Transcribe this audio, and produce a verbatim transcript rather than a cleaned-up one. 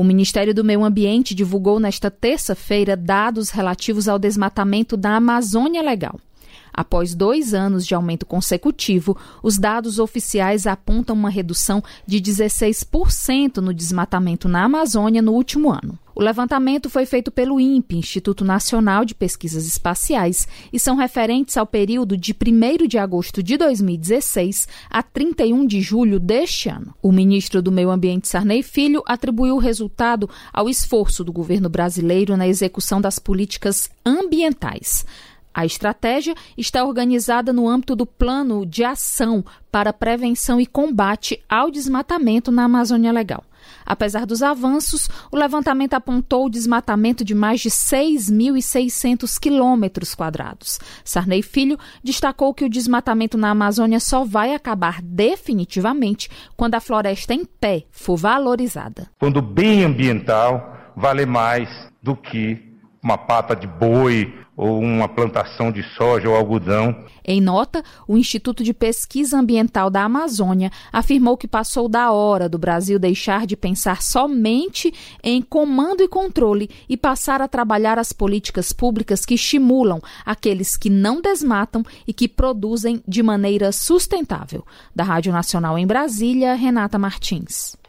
O Ministério do Meio Ambiente divulgou nesta terça-feira dados relativos ao desmatamento da Amazônia Legal. Após dois anos de aumento consecutivo, os dados oficiais apontam uma redução de dezesseis por cento no desmatamento na Amazônia no último ano. O levantamento foi feito pelo INPE, Instituto Nacional de Pesquisas Espaciais, e são referentes ao período de primeiro de agosto de dois mil e dezesseis a trinta e um de julho deste ano. O ministro do Meio Ambiente, Sarney Filho, atribuiu o resultado ao esforço do governo brasileiro na execução das políticas ambientais. A estratégia está organizada no âmbito do Plano de Ação para Prevenção e Combate ao Desmatamento na Amazônia Legal. Apesar dos avanços, o levantamento apontou o desmatamento de mais de seis mil e seiscentos quilômetros quadrados. Sarney Filho destacou que o desmatamento na Amazônia só vai acabar definitivamente quando a floresta em pé for valorizada. Quando o bem ambiental vale mais do que uma pata de boi ou uma plantação de soja ou algodão. Em nota, o Instituto de Pesquisa Ambiental da Amazônia afirmou que passou da hora do Brasil deixar de pensar somente em comando e controle e passar a trabalhar as políticas públicas que estimulam aqueles que não desmatam e que produzem de maneira sustentável. Da Rádio Nacional em Brasília, Renata Martins.